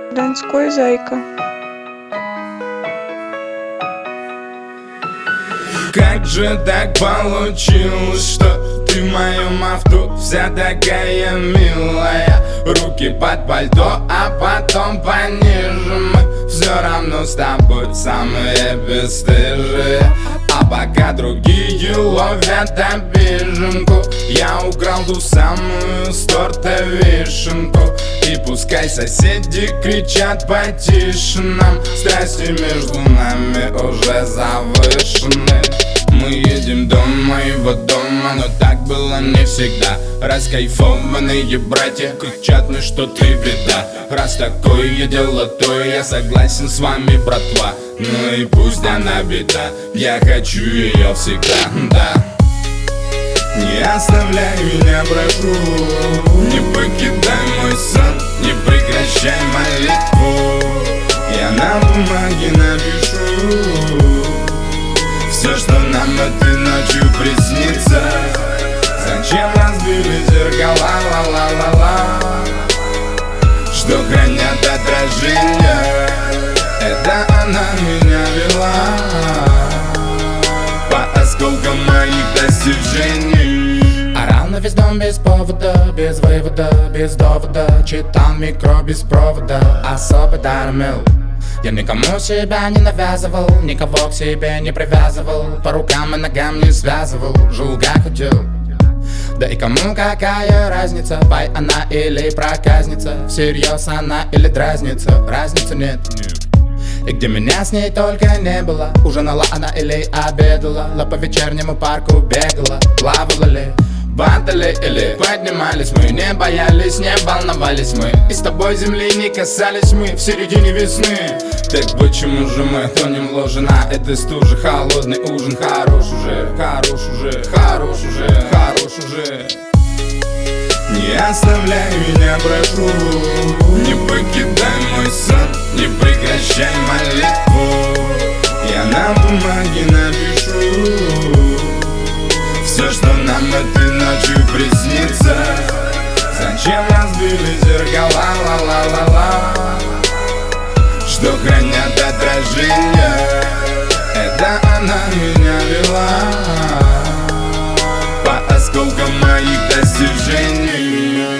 Донской зайка. Как же так получилось, что ты в моем авто вся такая милая? Руки под пальто, а потом пониже. Мы все равно с тобой самые бесстыжие. А пока другие ловят обиженку, я украл ту самую с торта вишенку. И пускай соседи кричат потише нам, страсти между нами уже завышены. Мы едем до моего дома, но так было не всегда. Раскайфованные братья кричат мне, что ты беда. Раз такое дело, то я согласен с вами, братва. Ну и пусть она беда, я хочу ее всегда, да. Не оставляй меня, прошу, не покидай мой сон, не прекращай молитву. Я на бумаге напишу все, что нам этой ночью приснится. Зачем разбили зеркала, ла-ла-ла-ла, что хранят отражения? Это она меня вела по осколкам моих достижений. Орал на весь дом без повода, без вывода, без довода. Читал микро без провода, особый дар имел. Я никому себя не навязывал, никого к себе не привязывал, по рукам и ногам не связывал, жил как хотел. Да и кому какая разница, бай она или проказница, всерьез она или дразнится, разницы нет. И где меня с ней только не было, ужинала она или обедала, по вечернему парку бегала, плавала ли, падали или поднимались мы, не боялись, не волновались мы, и с тобой земли не касались мы в середине весны. Так почему же мы тонем в ложе на этой стуже? Холодный ужин, хорош уже, хорош уже, хорош уже, хорош уже. Не оставляй меня, прошу, не покидай мой сон, не прекращай молитву. Я на бумаге напишу все, что нам этой ночью приснится. Зачем разбили зеркала, ла-ла-ла-ла, что хранят отражения? Это она меня вела по осколкам моих достижений.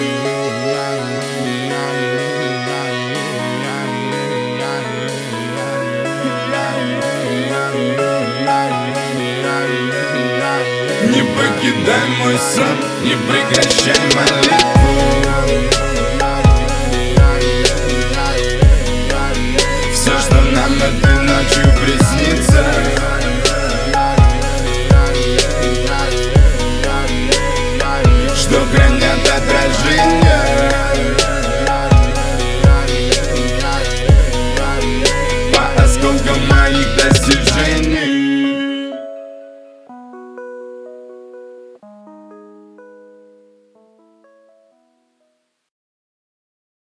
Не покидай мой сон, не прекращай молитву. Все, что нам этой ночью приснится. Что хранят отражения? По осколкам моих достижений.